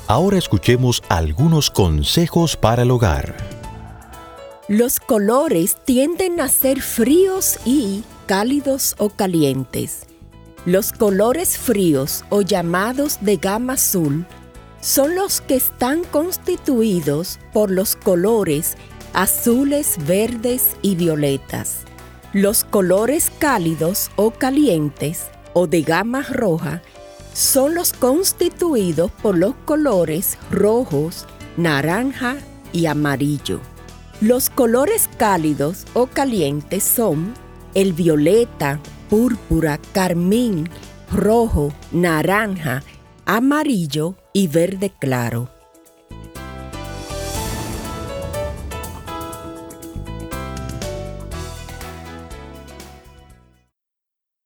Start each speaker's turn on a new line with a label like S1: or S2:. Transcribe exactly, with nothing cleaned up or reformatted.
S1: Ahora escuchemos algunos consejos para el hogar.
S2: Los colores tienden a ser fríos y cálidos o calientes. Los colores fríos o llamados de gama azul son los que están constituidos por los colores azules, verdes y violetas. Los colores cálidos o calientes o de gama roja son los constituidos por los colores rojos, naranja y amarillo. Los colores cálidos o calientes son el violeta, púrpura, carmín, rojo, naranja, amarillo y verde claro.